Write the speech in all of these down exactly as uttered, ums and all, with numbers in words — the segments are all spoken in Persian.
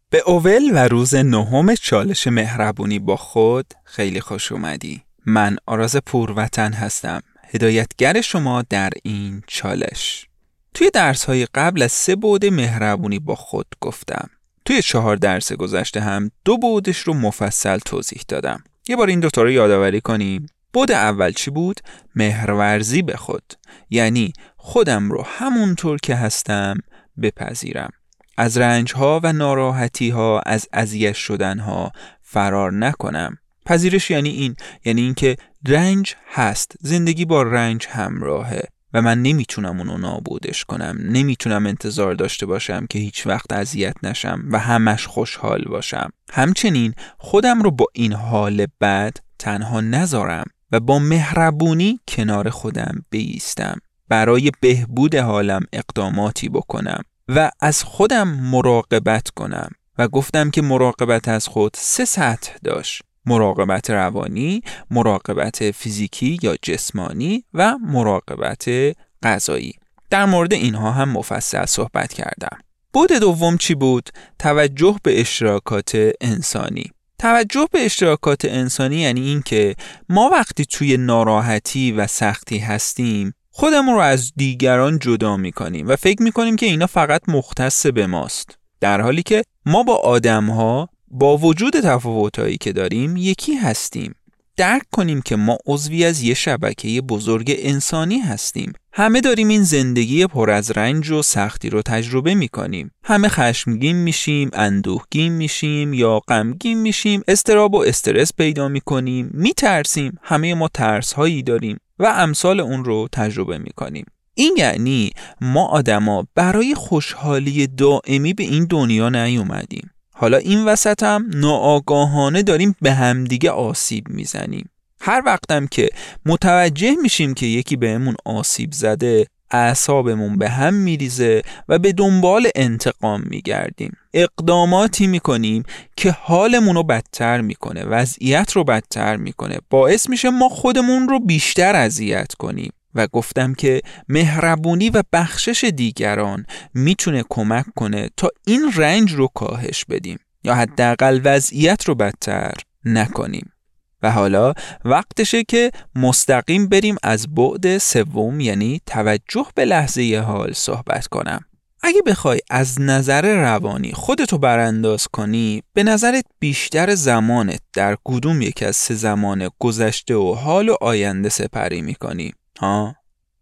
به اول و روز نهم چالش مهربونی با خود خیلی خوش اومدی. من آراز پوروطن هستم، هدایتگر شما در این چالش. توی درس‌های قبل از سه بعد مهربونی با خود گفتم. توی چهار درس گذشته هم دو بعدش رو مفصل توضیح دادم. یه بار این دوتا رو یادآوری کنیم. بعد اول چی بود؟ مهرورزی به خود، یعنی خودم رو همونطور که هستم بپذیرم. از رنج‌ها و ناراحتی‌ها، از اذیت شدن‌ها فرار نکنم. پذیرش یعنی این، یعنی این که رنج هست، زندگی با رنج همراهه و من نمیتونم اونو نابودش کنم. نمیتونم انتظار داشته باشم که هیچ وقت اذیت نشم و همش خوشحال باشم. همچنین خودم رو با این حال بد تنها نذارم و با مهربونی کنار خودم بایستم. برای بهبود حالم اقداماتی بکنم و از خودم مراقبت کنم. و گفتم که مراقبت از خود سه سطح داشت: مراقبت روانی، مراقبت فیزیکی یا جسمانی و مراقبت غذایی. در مورد اینها هم مفصل صحبت کردم. بعد دوم چی بود؟ توجه به اشتراکات انسانی. توجه به اشتراکات انسانی یعنی این که ما وقتی توی ناراحتی و سختی هستیم خودمون رو از دیگران جدا می‌کنیم و فکر می‌کنیم که اینا فقط مختص به ماست، در حالی که ما با آدم‌ها با وجود تفاوتایی که داریم یکی هستیم. درک کنیم که ما عضوی از یه شبکه بزرگ انسانی هستیم. همه داریم این زندگی پر از رنج و سختی رو تجربه می‌کنیم. همه خشمگین میشیم، اندوهگین میشیم یا غمگین میشیم، اضطراب و استرس پیدا می‌کنیم، میترسیم. همه ما ترس‌هایی داریم و امثال اون رو تجربه می‌کنیم. این یعنی ما آدما برای خوشحالی دائمی به این دنیا نیومدیم. حالا این وسط هم ناآگاهانه داریم به همدیگه آسیب میزنیم. هر وقتم که متوجه میشیم که یکی بهمون آسیب زده، اعصابمون به هم میریزه و به دنبال انتقام میگردیم. اقداماتی میکنیم که حالمون رو بدتر میکنه، وضعیت رو بدتر میکنه، باعث میشه ما خودمون رو بیشتر اذیت کنیم. و گفتم که مهربونی و بخشش دیگران میتونه کمک کنه تا این رنج رو کاهش بدیم یا حداقل وضعیت رو بدتر نکنیم. و حالا وقتشه که مستقیم بریم از بعد سوم، یعنی توجه به لحظه حال صحبت کنم. اگه بخوای از نظر روانی خودتو برانداز کنی، به نظرت بیشتر زمانت در کدوم یک از سه زمان گذشته و حال و آینده سپری میکنی؟ ها؟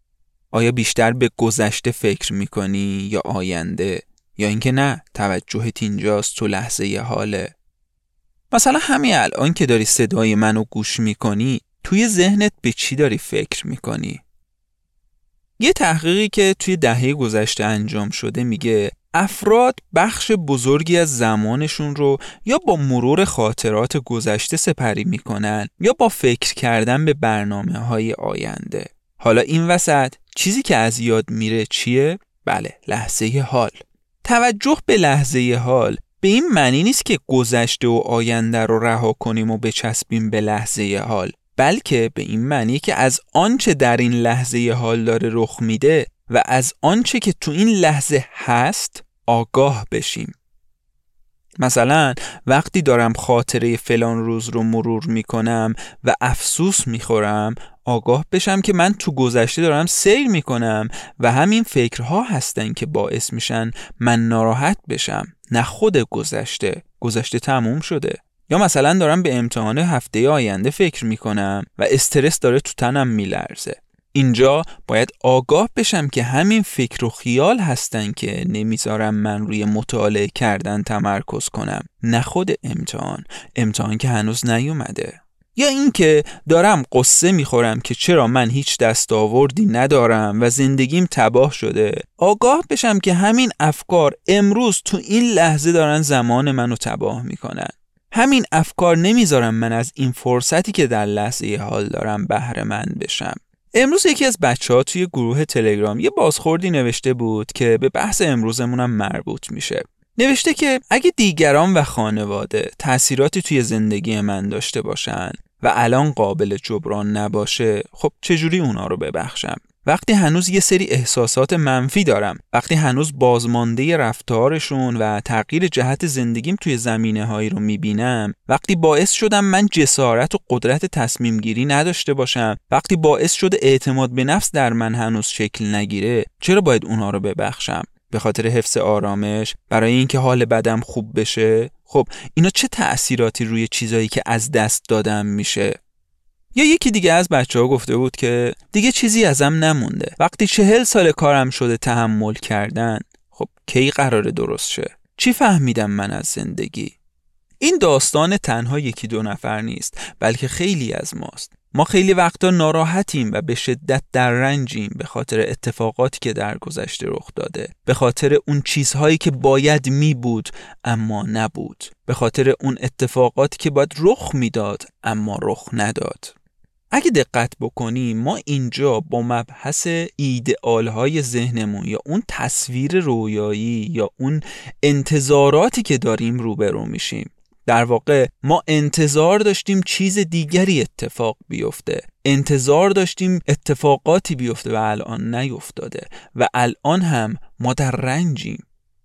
آیا بیشتر به گذشته فکر میکنی یا آینده؟ یا اینکه نه، توجهت اینجاست، تو لحظه حاله؟ مثلا همین الان که داری صدای منو گوش میکنی، توی ذهنت به چی داری فکر میکنی؟ یه تحقیقی که توی دهه گذشته انجام شده میگه افراد بخش بزرگی از زمانشون رو یا با مرور خاطرات گذشته سپری میکنن یا با فکر کردن به برنامه‌های آینده. حالا این وسط چیزی که از یاد میره چیه؟ بله، لحظه حال. توجه به لحظه حال به این معنی نیست که گذشته و آینده رو رها کنیم و بچسبیم به لحظه حال، بلکه به این معنی که از آنچه در این لحظه حال داره رخ میده و از آنچه که تو این لحظه هست آگاه بشیم. مثلا وقتی دارم خاطره فلان روز رو مرور میکنم و افسوس میخورم، آگاه بشم که من تو گذشته دارم سیر میکنم و همین فکرها هستن که باعث میشن من ناراحت بشم، نه خود گذشته. گذشته تموم شده. یا مثلا دارم به امتحان هفته آینده فکر میکنم و استرس داره تو تنم میلرزه. اینجا باید آگاه بشم که همین فکر و خیال هستن که نمیذارم من روی مطالعه کردن تمرکز کنم، نه خود امتحان. امتحان که هنوز نیومده. یا این که دارم قصه میخورم که چرا من هیچ دستاوردی ندارم و زندگیم تباه شده. آگاه بشم که همین افکار امروز تو این لحظه دارن زمان منو تباه میکنن. همین افکار نمیذارم من از این فرصتی که در لحظه حال دارم بهره مند بشم. امروز یکی از بچه‌ها توی گروه تلگرام یه بازخوردی نوشته بود که به بحث امروزمونم مربوط میشه. نوشته که اگه دیگران و خانواده تأثیراتی توی زندگی من داشته باشن و الان قابل جبران نباشه، خب چجوری اونا رو ببخشم؟ وقتی هنوز یه سری احساسات منفی دارم، وقتی هنوز بازمانده رفتارشون و تغییر جهت زندگیم توی زمینه هایی رو میبینم، وقتی باعث شدم من جسارت و قدرت تصمیم گیری نداشته باشم، وقتی باعث شده اعتماد به نفس در من هنوز شکل نگیره، چرا باید اونها رو ببخشم؟ به خاطر حفظ آرامش؟ برای اینکه حال بدم خوب بشه؟ خب اینا چه تأثیراتی روی چیزایی که از دست دادم میشه؟ یا یکی دیگه از بچه ها گفته بود که دیگه چیزی ازم نمونده. وقتی چهل سال کارم شده تحمل کردن، خب کی قراره درست شه؟ چی فهمیدم من از زندگی؟ این داستان تنها یکی دو نفر نیست، بلکه خیلی از ماست. ما خیلی وقتا ناراحتیم و به شدت در رنجیم به خاطر اتفاقاتی که در گذشته رخ داده، به خاطر اون چیزهایی که باید می بود اما نبود، به خاطر اون اتفاقاتی که باید رخ میداد اما رخ نداد. اگه دقت بکنیم ما اینجا با مبحث ایدئال‌های ذهنمون یا اون تصویر رویایی یا اون انتظاراتی که داریم روبرو میشیم. در واقع ما انتظار داشتیم چیز دیگری اتفاق بیفته، انتظار داشتیم اتفاقاتی بیفته و الان نیفتاده و الان هم ما در رنجیم.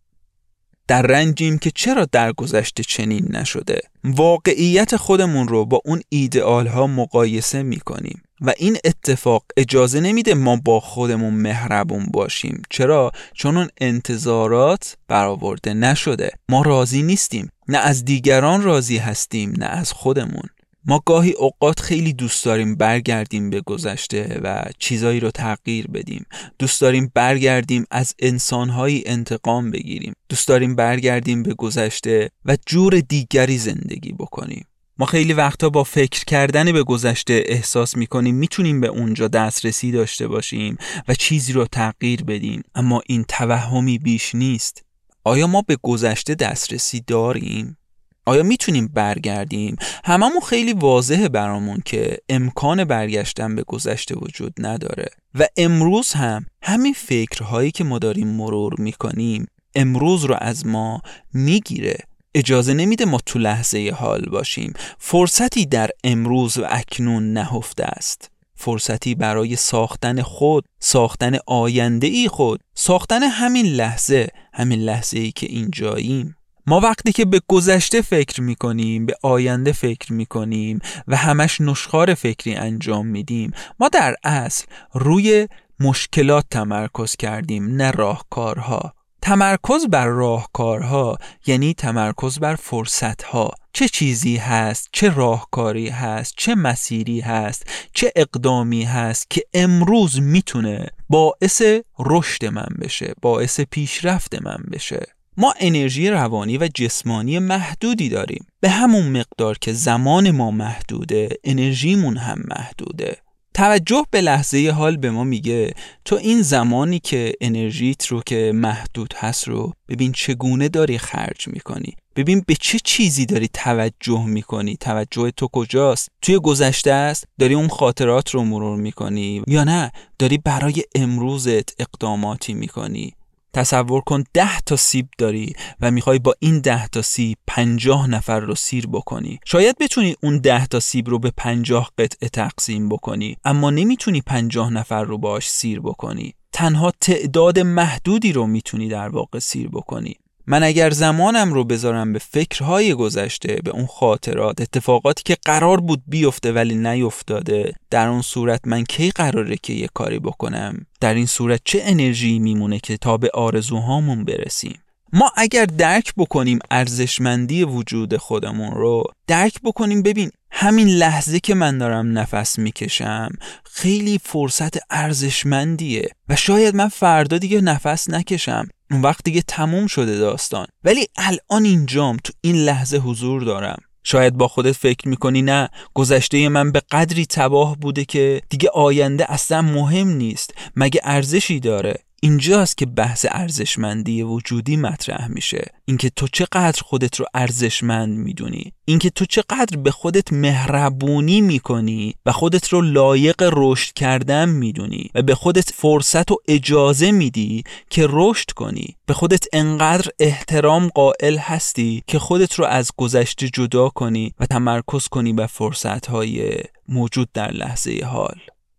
در رنجیم که چرا در گذشته چنین نشده. واقعیت خودمون رو با اون ایدئال ها مقایسه میکنیم و این اتفاق اجازه نمیده ما با خودمون مهربون باشیم. چرا؟ چون اون انتظارات برآورده نشده. ما راضی نیستیم، نه از دیگران راضی هستیم نه از خودمون. ما گاهی اوقات خیلی دوست داریم برگردیم به گذشته و چیزایی رو تغییر بدیم. دوست داریم برگردیم از انسانهایی انتقام بگیریم. دوست داریم برگردیم به گذشته و جور دیگری زندگی بکنیم. ما خیلی وقتا با فکر کردن به گذشته احساس میکنیم میتونیم به اونجا دسترسی داشته باشیم و چیزی رو تغییر بدیم، اما این توهمی بیش نیست. آیا ما به گذشته دسترسی داریم؟ آیا میتونیم برگردیم؟ هممون خیلی واضحه برامون که امکان برگشتن به گذشته وجود نداره و امروز هم همین فکرهایی که ما داریم مرور میکنیم امروز رو از ما میگیره. اجازه نمیده ما تو لحظه حال باشیم. فرصتی در امروز و اکنون نهفته است. فرصتی برای ساختن خود، ساختن آینده ای خود، ساختن همین لحظه، همین لحظه ای که اینجاییم. ما وقتی که به گذشته فکر میکنیم، به آینده فکر میکنیم و همش نشخوار فکری انجام میدیم، ما در اصل روی مشکلات تمرکز کردیم نه راهکارها. تمرکز بر راهکارها یعنی تمرکز بر فرصتها. چه چیزی هست، چه راهکاری هست، چه مسیری هست، چه اقدامی هست که امروز میتونه باعث رشد من بشه، باعث پیشرفت من بشه. ما انرژی روانی و جسمانی محدودی داریم. به همون مقدار که زمان ما محدوده، انرژیمون هم محدوده. توجه به لحظه حال به ما میگه تو این زمانی که انرژیت رو که محدود هست رو ببین چگونه داری خرج میکنی. ببین به چه چیزی داری توجه میکنی. توجه تو کجاست؟ توی گذشته است؟ داری اون خاطرات رو مرور میکنی یا نه داری برای امروزت اقداماتی میکنی؟ تصور کن ده تا سیب داری و میخوای با این ده تا سیب پنجاه نفر رو سیر بکنی. شاید بتونی اون ده تا سیب رو به پنجاه قطعه تقسیم بکنی، اما نمیتونی پنجاه نفر رو باش سیر بکنی. تنها تعداد محدودی رو میتونی در واقع سیر بکنی. من اگر زمانم رو بذارم به فکرهای گذشته، به اون خاطرات، اتفاقاتی که قرار بود بیفته ولی نیفتاده، در اون صورت من کی قراره که یه کاری بکنم؟ در این صورت چه انرژی میمونه که تا به آرزوهامون برسیم؟ ما اگر درک بکنیم ارزشمندی وجود خودمون رو، درک بکنیم ببین همین لحظه که من دارم نفس میکشم خیلی فرصت ارزشمندیه و شاید من فردا دیگه نفس نکشم، اون وقت دیگه تموم شده داستان، ولی الان اینجام تو این لحظه حضور دارم. شاید با خودت فکر میکنی نه گذشته من به قدری تباه بوده که دیگه آینده اصلا مهم نیست، مگه ارزشی داره؟ اینجاست که بحث ارزشمندی وجودی مطرح میشه. اینکه تو چقدر خودت رو ارزشمند میدونی، اینکه تو چقدر به خودت مهربونی میکنی و خودت رو لایق رشد کردن میدونی و به خودت فرصت و اجازه میدی که رشد کنی. به خودت انقدر احترام قائل هستی که خودت رو از گذشته جدا کنی و تمرکز کنی بر فرصت‌های موجود در لحظه حال.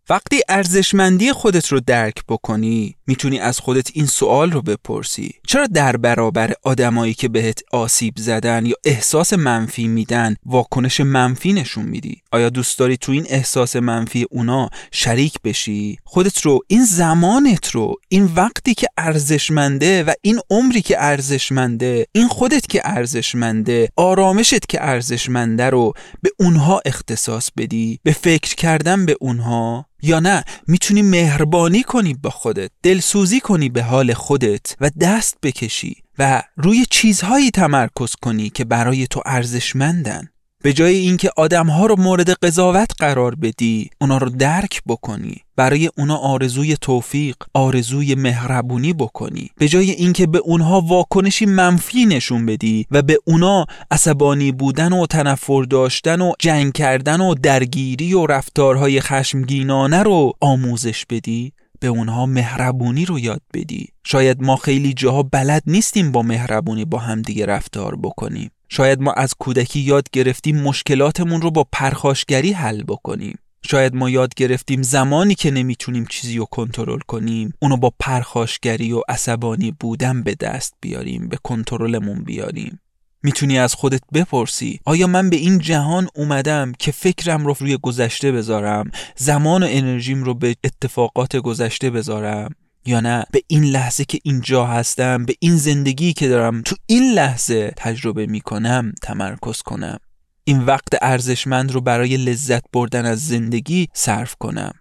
وقتی ارزشمندی خودت رو درک بکنی میتونی از خودت این سوال رو بپرسی: چرا در برابر آدمایی که بهت آسیب زدن یا احساس منفی میدن واکنش منفی نشون میدی؟ آیا دوست داری تو این احساس منفی اونا شریک بشی؟ خودت رو، این زمانت رو، این وقتی که ارزشمنده و این عمری که ارزشمنده، این خودت که ارزشمنده، آرامشت که ارزشمنده رو به اونها اختصاص بدی، به فکر کردن به اونها؟ یا نه میتونی مهربانی کنی با خودت، دلسوزی کنی به حال خودت و دست بکشی و روی چیزهایی تمرکز کنی که برای تو ارزشمندن، به جای اینکه آدم‌ها رو مورد قضاوت قرار بدی، اونا رو درک بکنی، برای اونا آرزوی توفیق، آرزوی مهربونی بکنی، به جای اینکه به اونها واکنشی منفی نشون بدی و به اونا عصبانی بودن و تنفر داشتن و جنگ کردن و درگیری و رفتارهای خشمگینانه رو آموزش بدی، به اونها مهربونی رو یاد بدی. شاید ما خیلی جاها بلد نیستیم با مهربونی با هم دیگه رفتار بکنیم. شاید ما از کودکی یاد گرفتیم مشکلاتمون رو با پرخاشگری حل بکنیم. شاید ما یاد گرفتیم زمانی که نمیتونیم چیزی رو کنترل کنیم اونو با پرخاشگری و عصبانی بودن به دست بیاریم، به کنترلمون بیاریم. میتونی از خودت بپرسی: آیا من به این جهان اومدم که فکرم رو روی گذشته بذارم، زمان و انرژیم رو به اتفاقات گذشته بذارم، یا نه به این لحظه که اینجا هستم، به این زندگی که دارم تو این لحظه تجربه میکنم تمرکز کنم، این وقت ارزشمند رو برای لذت بردن از زندگی صرف کنم؟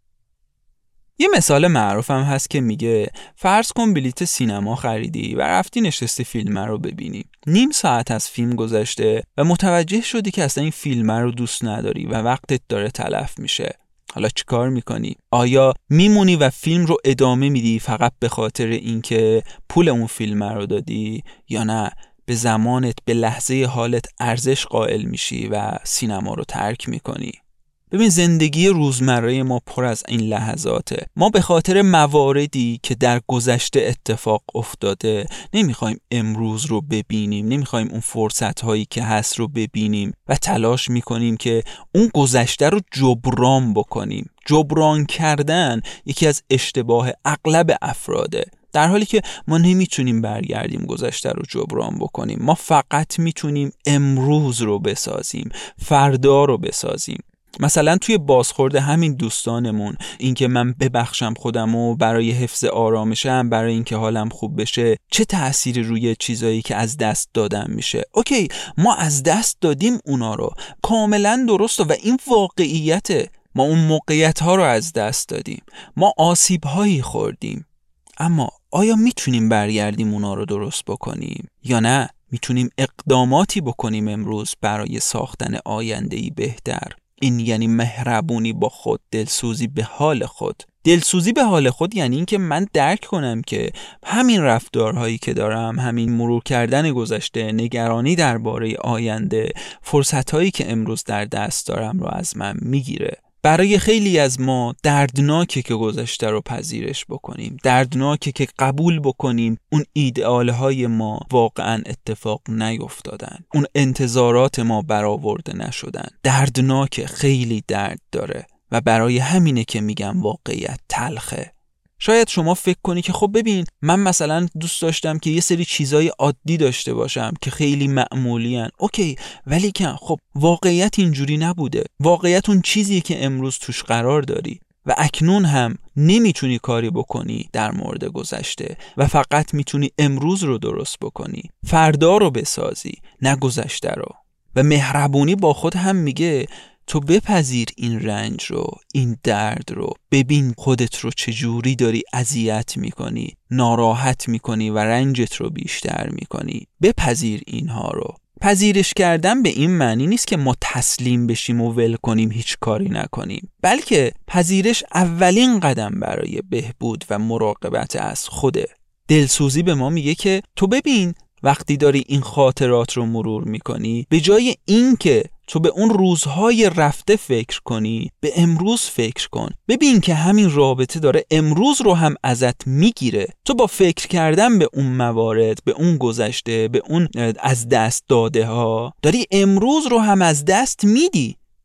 یه مثال معروفم هست که میگه فرض کن بلیت سینما خریدی و رفتی نشستی فیلم رو ببینی. نیم ساعت از فیلم گذشته و متوجه شدی که اصلا این فیلم رو دوست نداری و وقتت داره تلف میشه. حالا چی کار میکنی؟ آیا میمونی و فیلم رو ادامه میدی فقط به خاطر اینکه پول اون فیلم رو دادی، یا نه به زمانت، به لحظه حالت ارزش قائل میشی و سینما رو ترک میکنی؟ ببین، زندگی روزمره ما پر از این لحظاته. ما به خاطر مواردی که در گذشته اتفاق افتاده نمیخوایم امروز رو ببینیم، نمیخوایم اون فرصت‌هایی که هست رو ببینیم و تلاش میکنیم که اون گذشته رو جبران بکنیم. جبران کردن یکی از اشتباه اغلب افراده، در حالی که ما نمیتونیم برگردیم گذشته رو جبران بکنیم. ما فقط میتونیم امروز رو بسازیم، فردا رو بسازیم. مثلا توی بازخورد همین دوستانمون، اینکه من ببخشم خودمو برای حفظ آرامشم، برای اینکه حالم خوب بشه، چه تأثیری روی چیزایی که از دست دادم میشه؟ اوکی، ما از دست دادیم اونا رو، کاملا درسته و این واقعیته. ما اون موقعیت ها رو از دست دادیم، ما آسیب هایی خوردیم، اما آیا میتونیم برگردیم اونا رو درست بکنیم یا نه میتونیم اقداماتی بکنیم امروز برای ساختن آینده‌ای بهتر؟ این یعنی مهربونی با خود، دلسوزی به حال خود. دلسوزی به حال خود یعنی این که من درک کنم که همین رفتارهایی که دارم، همین مرور کردن گذشته، نگرانی درباره آینده، فرصتهایی که امروز در دست دارم رو از من میگیره. برای خیلی از ما دردناکه که گذشته رو پذیرش بکنیم، دردناکه که قبول بکنیم اون ایدئالهای ما واقعا اتفاق نیفتادن، اون انتظارات ما برآورده نشدن. دردناکه، خیلی درد داره و برای همینه که میگم واقعیت تلخه. شاید شما فکر کنی که خب ببین، من مثلا دوست داشتم که یه سری چیزای عادی داشته باشم که خیلی معمولی هن. اوکی، ولی که خب واقعیت اینجوری نبوده. واقعیت اون چیزیه که امروز توش قرار داری و اکنون هم نمیتونی کاری بکنی در مورد گذشته و فقط میتونی امروز رو درست بکنی، فردا رو بسازی، نه گذشته رو. و مهربونی با خود هم میگه تو بپذیر این رنج رو، این درد رو، ببین خودت رو چجوری داری اذیت میکنی، ناراحت میکنی و رنجت رو بیشتر میکنی. بپذیر اینها رو. پذیرش کردن به این معنی نیست که ما تسلیم بشیم و ول کنیم، هیچ کاری نکنیم، بلکه پذیرش اولین قدم برای بهبود و مراقبت از خوده. دلسوزی به ما میگه که تو ببین، وقتی داری این خاطرات رو مرور میکنی، به جای این که تو به اون روزهای رفته فکر کنی، به امروز فکر کن. ببین که همین رابطه داره امروز رو هم ازت میگیره. تو با فکر کردن به اون موارد، به اون گذشته، به اون از دست داده ها، داری امروز رو هم از دست میدی.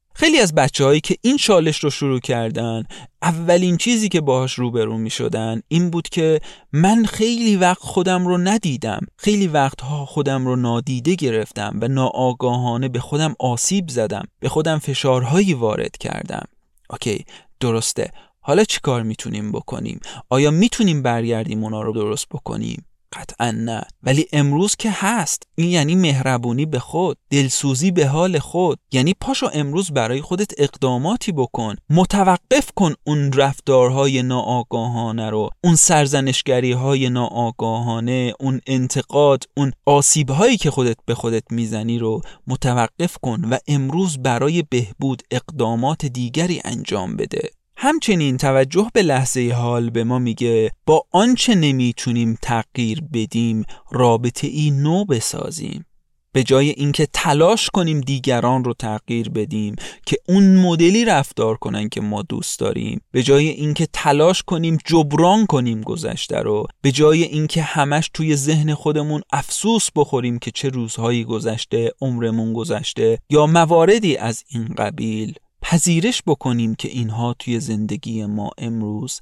خیلی از بچه‌هایی که این چالش رو شروع کردن، اولین چیزی که باهاش روبرو می شدن این بود که من خیلی وقت خودم رو ندیدم، خیلی وقتها خودم رو نادیده گرفتم و ناآگاهانه به خودم آسیب زدم، به خودم فشارهایی وارد کردم. اوکی، درسته. حالا چی کار میتونیم بکنیم؟ آیا میتونیم برگردیم اونا رو درست بکنیم؟ قطعا نه. ولی امروز که هست، این یعنی مهربونی به خود، دلسوزی به حال خود. یعنی پاشو امروز برای خودت اقداماتی بکن، متوقف کن اون رفتارهای ناآگاهانه رو، اون سرزنشگری های ناآگاهانه، اون انتقاد، اون آسیبهایی که خودت به خودت میزنی رو متوقف کن و امروز برای بهبود اقدامات دیگری انجام بده. همچنین توجه به لحظه حال به ما میگه با آنچه نمیتونیم تغییر بدیم رابطه ای نو بسازیم. به جای اینکه تلاش کنیم دیگران رو تغییر بدیم که اون مدلی رفتار کنن که ما دوست داریم، به جای اینکه تلاش کنیم جبران کنیم گذشته رو، به جای اینکه همش توی ذهن خودمون افسوس بخوریم که چه روزهایی گذشته، عمرمون گذشته یا مواردی از این قبیل، پذیرش بکنیم که اینها توی زندگی ما امروز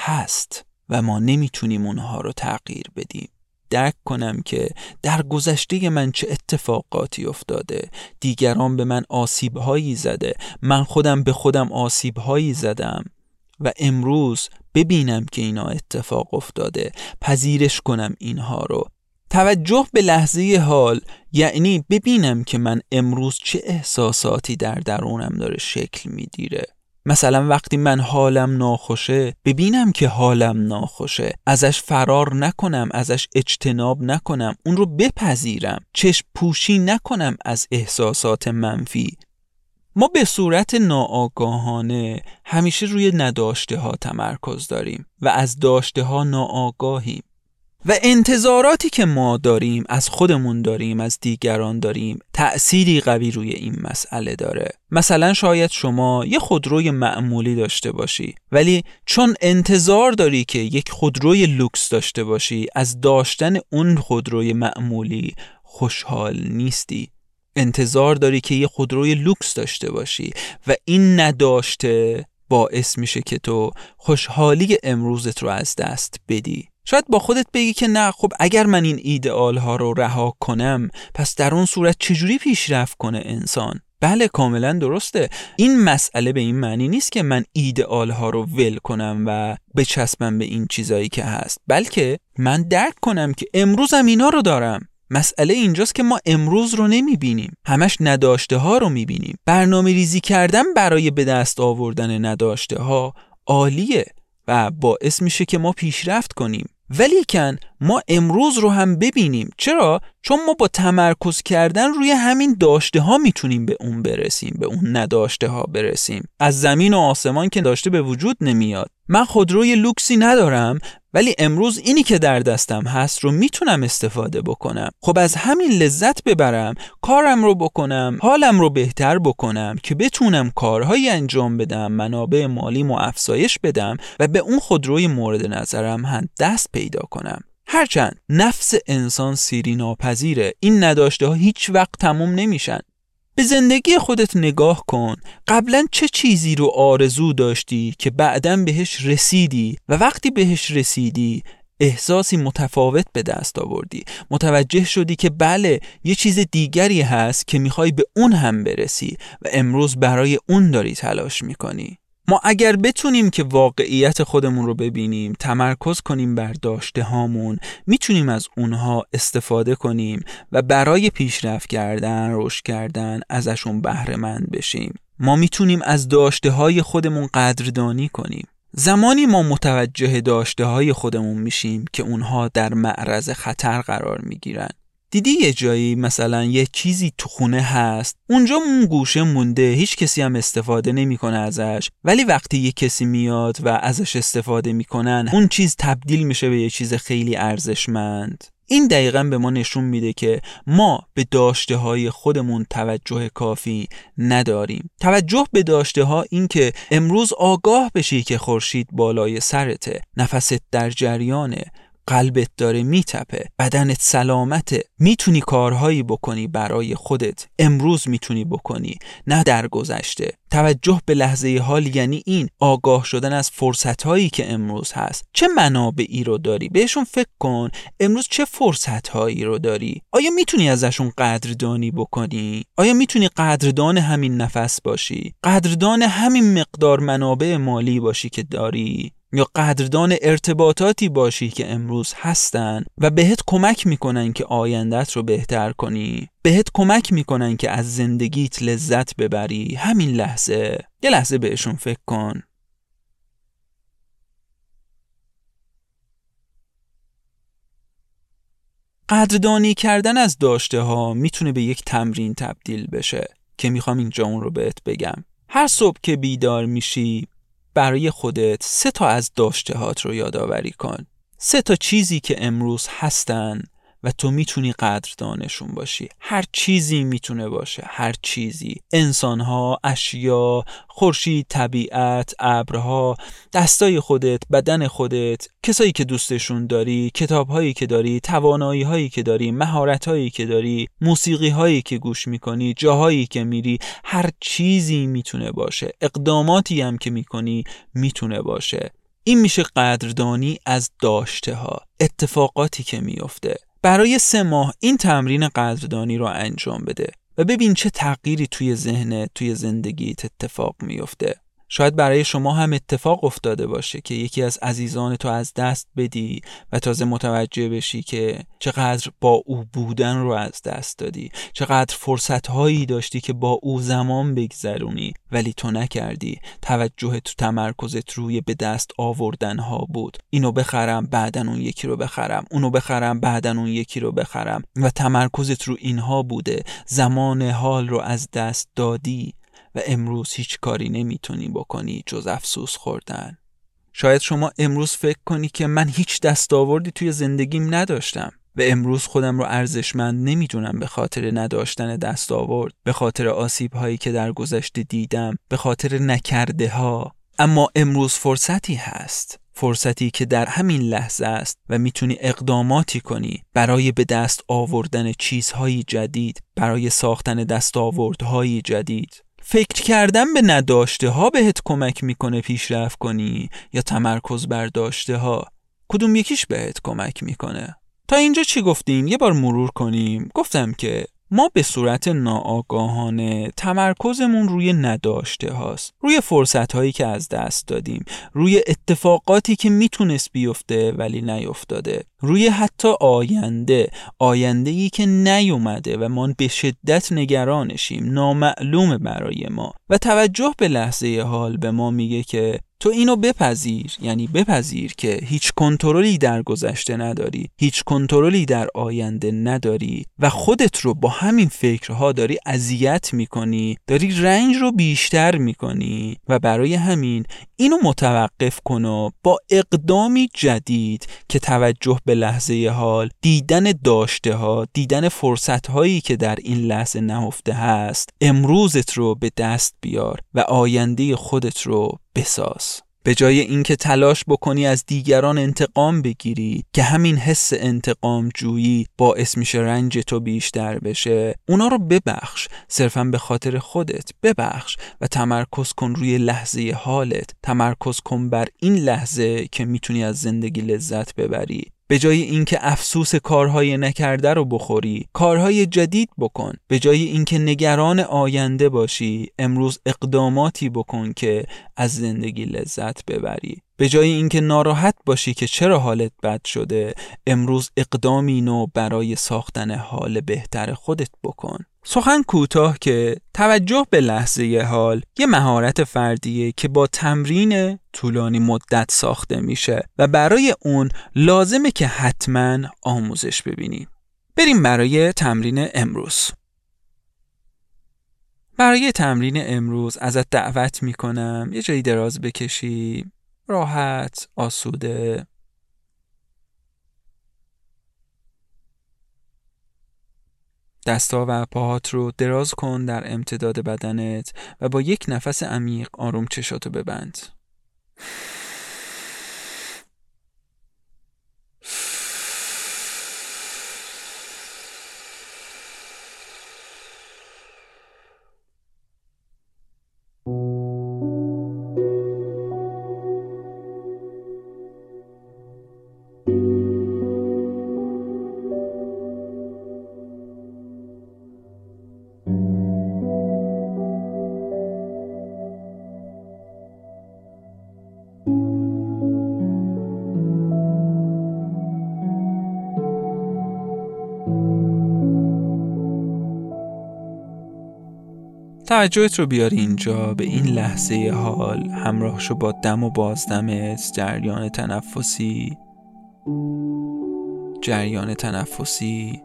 هست و ما نمیتونیم اونها رو تغییر بدیم. درک کنم که در گذشته من چه اتفاقاتی افتاده، دیگران به من آسیب‌هایی زده، من خودم به خودم آسیب‌هایی زدم و امروز ببینم که اینا اتفاق افتاده، پذیرش کنم اینها رو. توجه به لحظه حال یعنی ببینم که من امروز چه احساساتی در درونم داره شکل میگیره. مثلا وقتی من حالم ناخوشه، ببینم که حالم ناخوشه، ازش فرار نکنم، ازش اجتناب نکنم، اون رو بپذیرم، چشم پوشی نکنم از احساسات منفی. ما به صورت ناآگاهانه همیشه روی نداشته ها تمرکز داریم و از داشته ها ناآگاهیم و انتظاراتی که ما داریم از خودمون داریم، از دیگران داریم، تأثیری قوی روی این مسئله داره. مثلا شاید شما یه خودروی معمولی داشته باشی ولی چون انتظار داری که یک خودروی لوکس داشته باشی، از داشتن اون خودروی معمولی خوشحال نیستی. انتظار داری که یه خودروی لوکس داشته باشی و این نداشته باعث میشه که تو خوشحالی امروزت رو از دست بدی. شاید با خودت بگی که نه، خب اگر من این ایدئال ها رو رها کنم پس در اون صورت چجوری پیشرفت کنه انسان؟ بله، کاملا درسته. این مسئله به این معنی نیست که من ایدئال ها رو ول کنم و بچسبم به این چیزایی که هست، بلکه من درک کنم که امروزم اینا رو دارم. مسئله اینجاست که ما امروز رو نمیبینیم، همش نداشته ها رو میبینیم. برنامه ریزی کردن برای به دست آوردن نداشته ها عالیه و باعث میشه که ما پیشرفت کنیم، ولیکن ما امروز رو هم ببینیم. چرا؟ چون ما با تمرکز کردن روی همین داشته ها میتونیم به اون برسیم، به اون نداشته ها برسیم. از زمین و آسمان که داشته به وجود نمیاد. من خودروی لوکسی ندارم ولی امروز اینی که در دستم هست رو میتونم استفاده بکنم. خب از همین لذت ببرم، کارم رو بکنم، حالم رو بهتر بکنم که بتونم کارهایی انجام بدم، منابع مالیم رو افزایش بدم و به اون خودروی مورد نظرم هم دست پیدا کنم. هرچند نفس انسان سیری ناپذیره، این نداشته ها هیچ وقت تموم نمیشن. به زندگی خودت نگاه کن. قبلا چه چیزی رو آرزو داشتی که بعداً بهش رسیدی و وقتی بهش رسیدی احساسی متفاوت به دست آوردی، متوجه شدی که بله یه چیز دیگری هست که میخوای به اون هم برسی و امروز برای اون داری تلاش میکنی. ما اگر بتونیم که واقعیت خودمون رو ببینیم، تمرکز کنیم بر داشته هامون، میتونیم از اونها استفاده کنیم و برای پیشرفت کردن، رشد کردن ازشون بهره مند بشیم. ما میتونیم از داشته های خودمون قدردانی کنیم. زمانی ما متوجه داشته های خودمون میشیم که اونها در معرض خطر قرار میگیرن. دیدی یه جایی مثلا یه چیزی تو خونه هست، اونجا اون گوشه مونده، هیچ کسی هم استفاده نمیکنه ازش، ولی وقتی یه کسی میاد و ازش استفاده میکنن اون چیز تبدیل میشه به یه چیز خیلی ارزشمند. این دقیقاً به ما نشون میده که ما به داشته های خودمون توجه کافی نداریم. توجه به داشته ها این که امروز آگاه بشی که خورشید بالای سرته، نفست در جریانه، قلبت داره میتپه، بدنت سلامته، میتونی کارهایی بکنی برای خودت، امروز میتونی بکنی، نه در گذشته. توجه به لحظه حال یعنی این آگاه شدن از فرصتهایی که امروز هست. چه منابعی رو داری؟ بهشون فکر کن. امروز چه فرصتهایی رو داری؟ آیا میتونی ازشون قدردانی بکنی؟ آیا میتونی قدردان همین نفس باشی؟ قدردان همین مقدار منابع مالی باشی که داری؟ یا قدردان ارتباطاتی باشی که امروز هستن و بهت کمک میکنن که آیندت رو بهتر کنی، بهت کمک میکنن که از زندگیت لذت ببری؟ همین لحظه یه لحظه بهشون فکر کن. قدردانی کردن از داشته ها میتونه به یک تمرین تبدیل بشه که میخوام اینجا اون رو بهت بگم. هر صبح که بیدار میشی برای خودت سه تا از داشته هات رو یادآوری کن. سه تا چیزی که امروز هستن و تو میتونی قدردانشون باشی. هر چیزی میتونه باشه، هر چیزی. انسانها، اشیا، خورشید، طبیعت، ابرها، دستای خودت، بدن خودت، کسایی که دوستشون داری، کتابهایی که داری، توانایی‌هایی که داری، مهارت‌هایی که داری، موسیقی‌هایی که گوش می‌کنی، جاهایی که میری. هر چیزی میتونه باشه. اقداماتی هم که می‌کنی میتونه باشه. این میشه قدردانی از داشته ها، اتفاقاتی که میفته. برای سه ماه این تمرین قدردانی رو انجام بده و ببین چه تغییری توی ذهنت، توی زندگیت اتفاق میفته. شاید برای شما هم اتفاق افتاده باشه که یکی از عزیزان تو از دست بدی و تازه متوجه بشی که چقدر با او بودن رو از دست دادی، چقدر فرصت‌هایی داشتی که با او زمان بگذرونی ولی تو نکردی. توجهت تو تمرکزت روی به دست آوردن ها بود. اینو بخرم بعدن اون یکی رو بخرم، اونو بخرم بعدن اون یکی رو بخرم و تمرکزت رو اینها بوده. زمان حال رو از دست دادی و امروز هیچ کاری نمیتونی بکنی جز افسوس خوردن. شاید شما امروز فکر کنی که من هیچ دستاوردی توی زندگیم نداشتم و امروز خودم رو ارزشمند نمیدونم به خاطر نداشتن دستاورد، به خاطر آسیب هایی که در گذشته دیدم، به خاطر نکرده ها. اما امروز فرصتی هست، فرصتی که در همین لحظه است و میتونی اقداماتی کنی برای به دست آوردن چیزهای جدید، برای ساختن دستاوردهای جدید. فکر کردن به نداشته ها بهت کمک میکنه پیشرفت کنی یا تمرکز بر داشته ها؟ کدوم یکیش بهت کمک میکنه؟ تا اینجا چی گفتیم؟ یه بار مرور کنیم. گفتم که ما به صورت ناآگاهانه تمرکزمون روی نداشته هاست، روی فرصت هایی که از دست دادیم، روی اتفاقاتی که میتونست بیفته ولی نیفتاده، روی حتی آینده، آینده‌ای که نیومده و ما به شدت نگرانشیم، نامعلوم برای ما. و توجه به لحظه حال به ما میگه که تو اینو بپذیر، یعنی بپذیر که هیچ کنترلی در گذشته نداری، هیچ کنترلی در آینده نداری و خودت رو با همین فکرها داری اذیت میکنی، داری رنج رو بیشتر میکنی و برای همین اینو متوقف کن و با اقدامی جدید که توجه به لحظه حال، دیدن داشته ها، دیدن فرصت هایی که در این لحظه نهفته هست، امروزت رو به دست بیار و آینده خودت رو بساز. به جای اینکه تلاش بکنی از دیگران انتقام بگیری که همین حس انتقام جویی باعث میشه رنج تو بیشتر بشه، اونا رو ببخش، صرفاً به خاطر خودت ببخش و تمرکز کن روی لحظه حالت. تمرکز کن بر این لحظه که میتونی از زندگی لذت ببری. به جای اینکه افسوس کارهای نکرده رو بخوری، کارهای جدید بکن. به جای اینکه نگران آینده باشی، امروز اقداماتی بکن که از زندگی لذت ببری. به جای اینکه ناراحت باشی که چرا حالت بد شده، امروز اقدامی نو برای ساختن حال بهتر خودت بکن. سخن کوتاه که توجه به لحظه حال یه مهارت فردیه که با تمرین طولانی مدت ساخته میشه و برای اون لازمه که حتما آموزش ببینی. بریم برای تمرین امروز. برای تمرین امروز ازت دعوت میکنم یه جایی دراز بکشی، راحت، آسوده. دستا و پاهات رو دراز کن در امتداد بدنت و با یک نفس عمیق آروم چشاتو ببند. توجهت رو بیار اینجا به این لحظه حال، همراه شو با دم و بازدمت، جریان تنفسی جریان تنفسی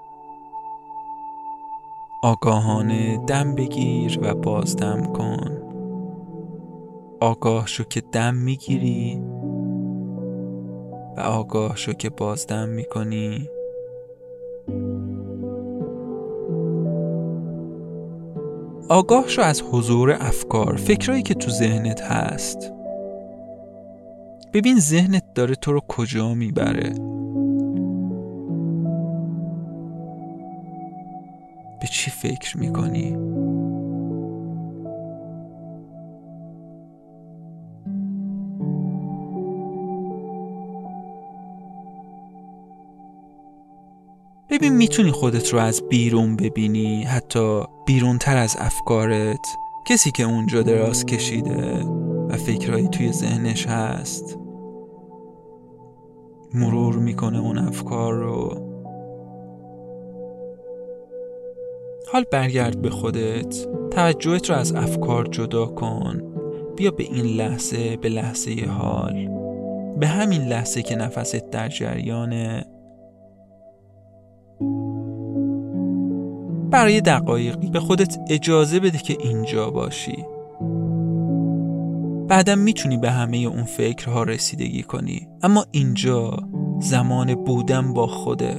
آگاهانه دم بگیر و بازدم کن. آگاه شو که دم میگیری و آگاه شو که بازدم میکنی. آگاه شو از حضور افکار، فکرایی که تو ذهنت هست. ببین ذهنت داره تو رو کجا میبره. به چی فکر میکنی؟ ببین میتونی خودت رو از بیرون ببینی، حتی بیرون تر از افکارت، کسی که اونجا دراز کشیده و فکرایی توی ذهنش هست، مرور میکنه اون افکار رو. حال برگرد به خودت، توجهت رو از افکار جدا کن، بیا به این لحظه، به لحظه حال، به همین لحظه که نفست در جریانه. برای دقایقی به خودت اجازه بده که اینجا باشی. بعدم میتونی به همه اون فکرها رسیدگی کنی، اما اینجا زمان بودن با خوده.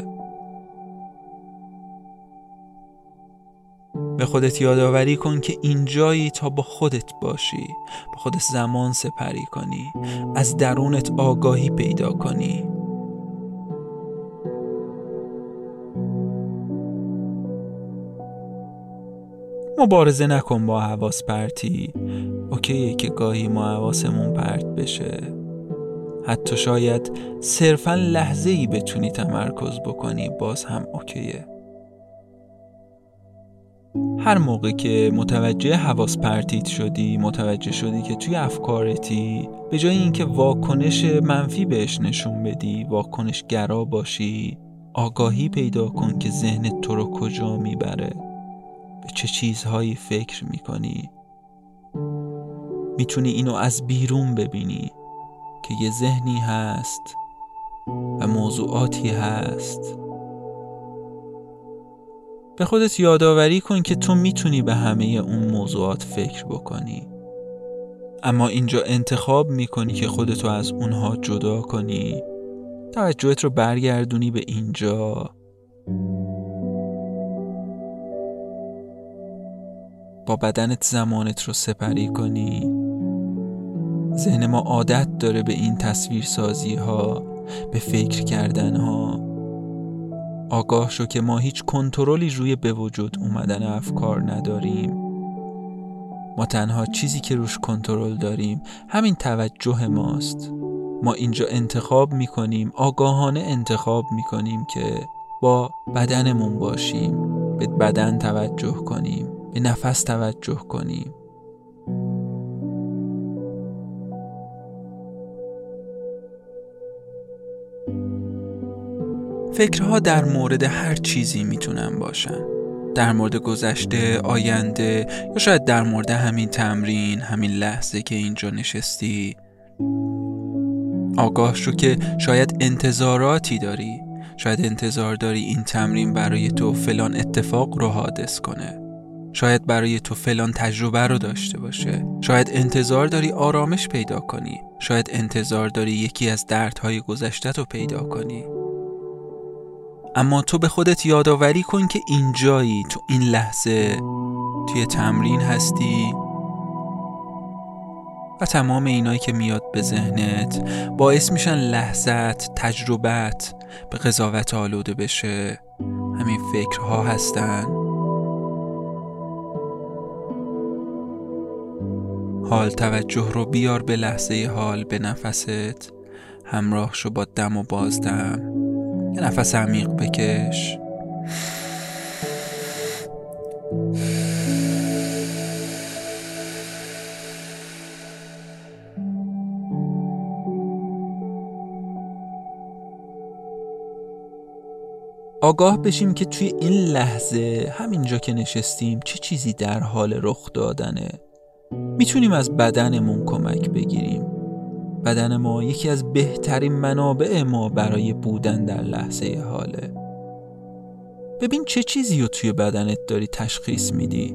به خودت یادآوری کن که اینجایی تا با خودت باشی، با خودت زمان سپری کنی، از درونت آگاهی پیدا کنی. مبارزه نکن با حواس پرتی. اوکیه که گاهی ما حواسمون پرت بشه، حتی شاید صرفاً لحظه‌ای بتونی تمرکز بکنی، باز هم اوکیه. هر موقع که متوجه حواس پرتیت شدی، متوجه شدی که توی افکارتی، به جای اینکه واکنش منفی بهش نشون بدی، واکنش گرا باشی، آگاهی پیدا کن که ذهنت تو رو کجا میبره، به چه چیزهایی فکر میکنی. میتونی اینو از بیرون ببینی که یه ذهنی هست و موضوعاتی هست. به خودت یادآوری کن که تو میتونی به همه اون موضوعات فکر بکنی، اما اینجا انتخاب میکنی که خودتو از اونها جدا کنی. توجهت رو برگردونی به اینجا، با بدنت زمانت رو سپری کنی. ذهن ما عادت داره به این تصویرسازی ها، به فکر کردن ها. آگاه شو که ما هیچ کنترلی روی به وجود اومدن افکار نداریم. ما تنها چیزی که روش کنترل داریم همین توجه ماست. ما اینجا انتخاب میکنیم، آگاهانه انتخاب میکنیم که با بدنمون باشیم، به بدن توجه کنیم، به نفس توجه کنیم. فکرها در مورد هر چیزی میتونن باشن، در مورد گذشته، آینده، یا شاید در مورد همین تمرین، همین لحظه که اینجا نشستی. آگاه شو که شاید انتظاراتی داری، شاید انتظار داری این تمرین برای تو فلان اتفاق رو حادث کنه، شاید برای تو فلان تجربه رو داشته باشه، شاید انتظار داری آرامش پیدا کنی، شاید انتظار داری یکی از دردهای گذشته رو پیدا کنی. اما تو به خودت یادآوری کن که اینجایی، تو این لحظه، توی تمرین هستی و تمام اینایی که میاد به ذهنت باعث میشن لحظت، تجربت به قضاوت آلوده بشه. همین فکرها هستن. حال توجه رو بیار به لحظه حال، به نفست، همراه شو با دم و بازدم. یه نفس عمیق بکش. آگاه بشیم که توی این لحظه همینجا که نشستیم چه چیزی در حال رخ دادنه. میتونیم از بدنمون کمک بگیریم. بدن ما یکی از بهترین منابع ما برای بودن در لحظه حاله. ببین چه چیزی رو توی بدنت داری تشخیص میدی.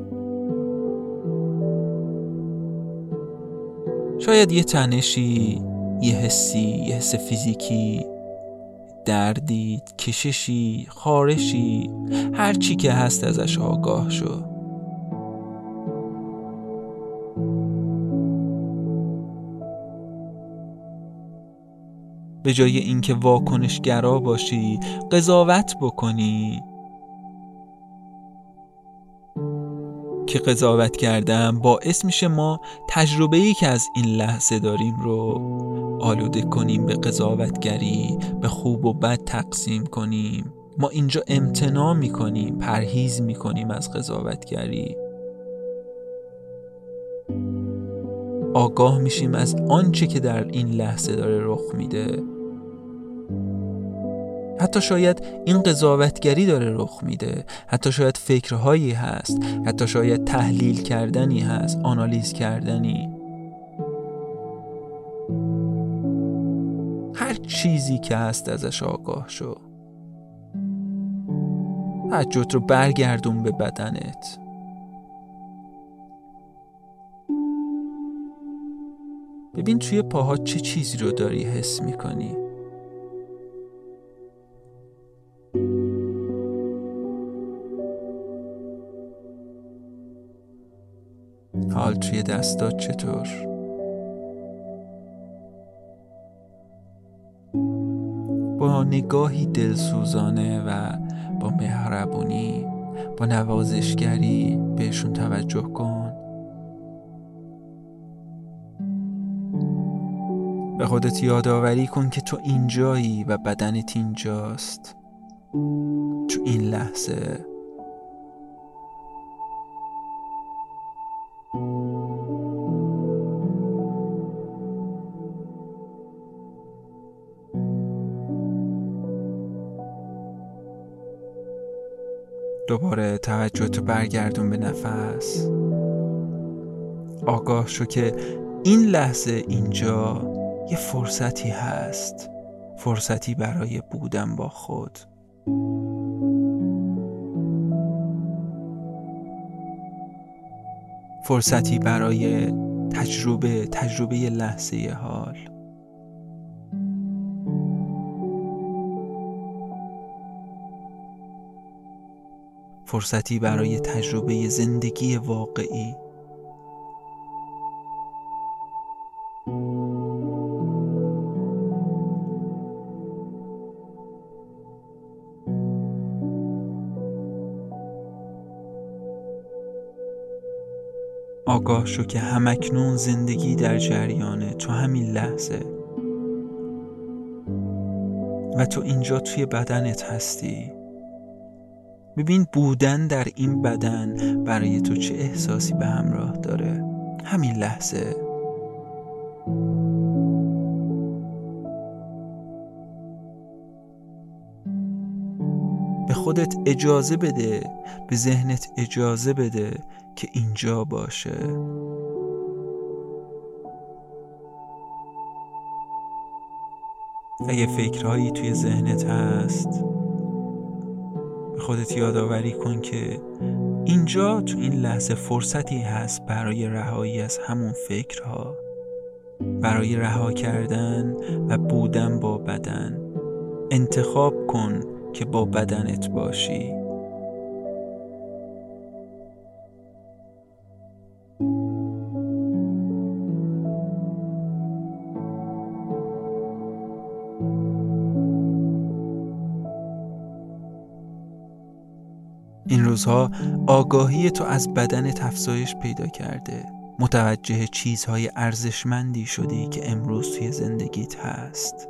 شاید یه تنشی، یه حسی، یه حس فیزیکی، دردی، کششی، خارشی، هر چی که هست ازش آگاه شو. به جای اینکه واکنشگرا باشی، قضاوت بکنی که قضاوت کردن باعث میشه ما تجربه‌ای که از این لحظه داریم رو آلوده کنیم به قضاوتگری، به خوب و بد تقسیم کنیم. ما اینجا امتناع میکنیم، پرهیز میکنیم از قضاوتگری. آگاه میشیم از آنچه که در این لحظه داره رخ میده. حتی شاید این قضاوتگری داره رخ میده، حتی شاید فکرهایی هست، حتی شاید تحلیل کردنی هست، آنالیز کردنی. هر چیزی که هست ازش آگاه شو. توجهت رو برگردون به بدنت. ببین توی پاها چه چیزی رو داری حس میکنی. حال توی دستات چطور؟ با نگاهی دلسوزانه و با مهربونی، با نوازشگری بهشون توجه کن. به خودت یادآوری کن که تو اینجایی و بدنت اینجاست، تو این لحظه. دوباره توجهت برگردون به نفس. آگاه شو که این لحظه اینجا یه فرصتی هست، فرصتی برای بودن با خود. فرصتی برای تجربه، تجربه لحظه حال. فرصتی برای تجربه زندگی واقعی. آگاه شو که همکنون زندگی در جریانه، تو همین لحظه و تو اینجا توی بدنت هستی. ببین بودن در این بدن برای تو چه احساسی به همراه داره. همین لحظه به خودت اجازه بده، به ذهنت اجازه بده که اینجا باشه. اگه فکرهایی توی ذهنت هست، به خودت یادآوری کن که اینجا تو این لحظه فرصتی هست برای رهایی از همون فکرها، برای رها کردن و بودن با بدن. انتخاب کن که با بدنت باشی. این روزها آگاهی تو از بدنت افزایش پیدا کرده. متوجه چیزهای ارزشمندی شدی که امروز توی زندگیت هست.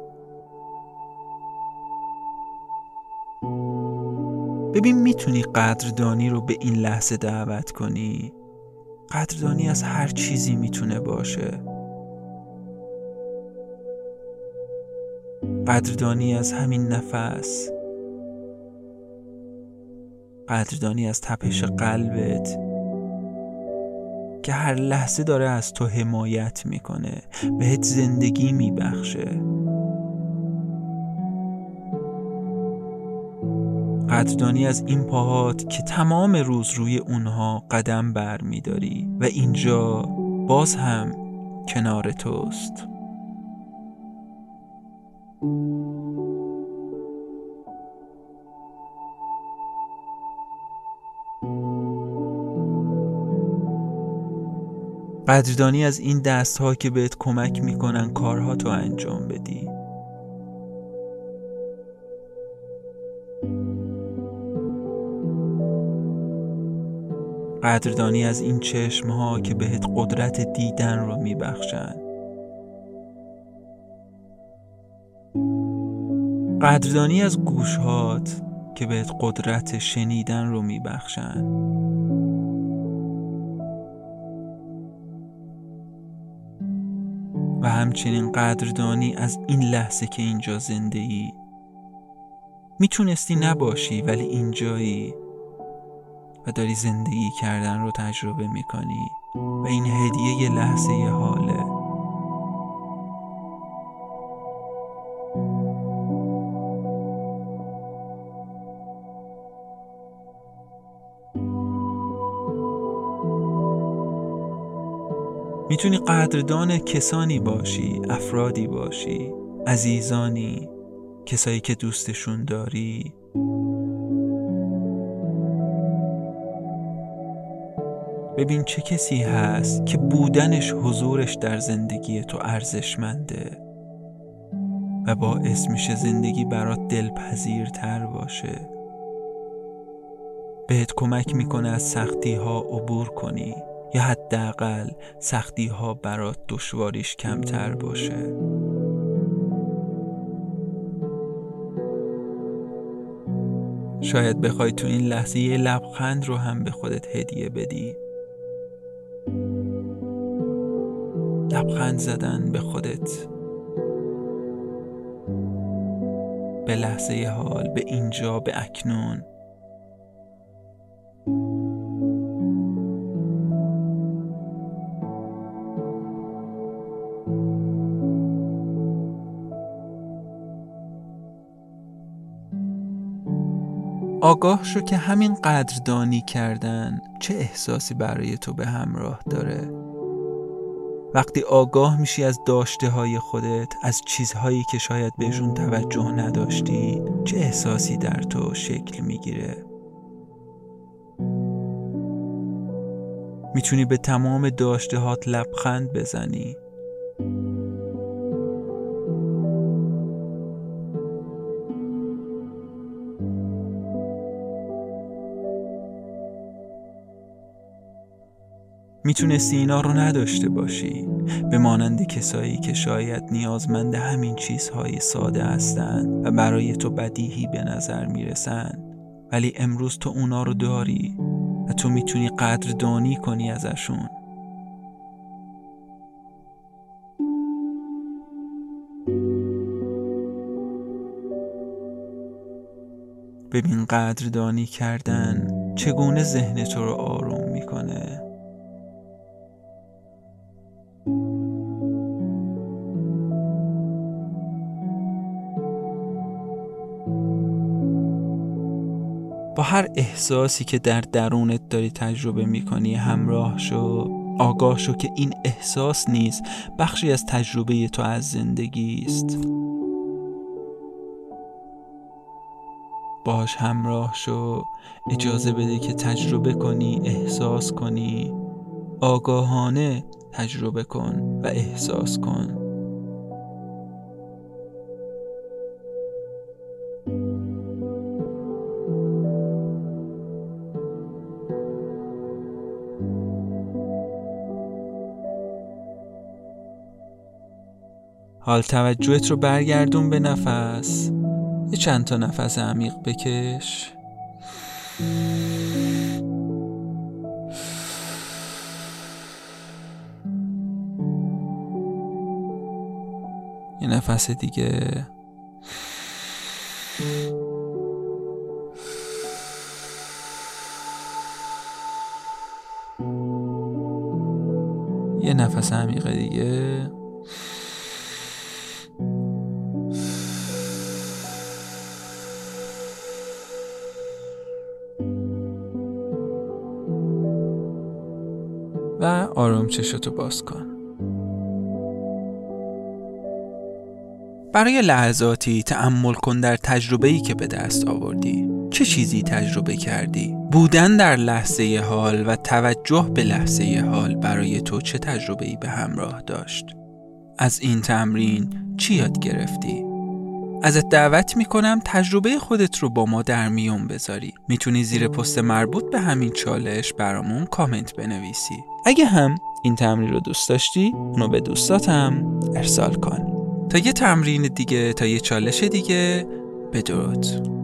ببین میتونی قدردانی رو به این لحظه دعوت کنی. قدردانی از هر چیزی میتونه باشه. قدردانی از همین نفس، قدردانی از تپش قلبت که هر لحظه داره از تو حمایت میکنه، بهت زندگی میبخشه. قدردانی از این پاهات که تمام روز روی اونها قدم بر میداری و اینجا باز هم کنار توست. قدردانی از این دست‌ها که بهت کمک میکنن کارها تو انجام بدی. قدردانی از این چشم‌ها که بهت قدرت دیدن رو میبخشن. قدردانی از گوش‌هات که بهت قدرت شنیدن رو میبخشن. و همچنین قدردانی از این لحظه که اینجا زنده ای. میتونستی نباشی ولی اینجایی و داری زندگی کردن رو تجربه میکنی و این هدیه یه لحظه یه حاله. میتونی قدردان کسانی باشی، افرادی باشی، عزیزانی، کسایی که دوستشون داری. ببین چه کسی هست که بودنش، حضورش در زندگی تو ارزشمنده و باعث میشه زندگی برات دلپذیرتر باشه. بهت کمک میکنه از سختی ها عبور کنی یا حداقل سختی ها برات دشواریش کمتر باشه. شاید بخوای تو این لحظه یه لبخند رو هم به خودت هدیه بدی. لبخند زدن به خودت، به لحظه حال، به اینجا، به اکنون. آگاه شو که همین قدردانی کردن چه احساسی برای تو به همراه داره. وقتی آگاه میشی از داشته های خودت، از چیزهایی که شاید بهشون توجه نداشتی، چه احساسی در تو شکل میگیره. میتونی به تمام داشته هات لبخند بزنی. میتونستی اینا رو نداشته باشی، به مانند کسایی که شاید نیازمند همین چیزهای ساده هستن و برای تو بدیهی به نظر میرسن، ولی امروز تو اونا رو داری و تو میتونی قدردانی کنی ازشون. ببین قدردانی کردن چگونه ذهن تو رو آروم میکنه. با هر احساسی که در درونت داری تجربه میکنی همراه شو. آگاه شو که این احساس نیز بخشی از تجربه تو از زندگی است. باش همراه شو، اجازه بده که تجربه کنی، احساس کنی. آگاهانه تجربه کن و احساس کن. حال توجهت رو برگردون به نفس. یه چند تا نفس عمیق بکش. یه نفس دیگه. یه نفس عمیق دیگه. و آروم چشاتو باز کن. برای لحظاتی تأمل کن در تجربه‌ای که به دست آوردی. چه چیزی تجربه کردی؟ بودن در لحظه حال و توجه به لحظه حال برای تو چه تجربه‌ای به همراه داشت؟ از این تمرین چی یاد گرفتی؟ ازت دعوت میکنم تجربه خودت رو با ما در میون بذاری. میتونی زیر پست مربوط به همین چالش برامون کامنت بنویسی. اگه هم این تمرین رو دوست داشتی، اونو به دوستاتم ارسال کن. تا یه تمرین دیگه، تا یه چالش دیگه، بدرود.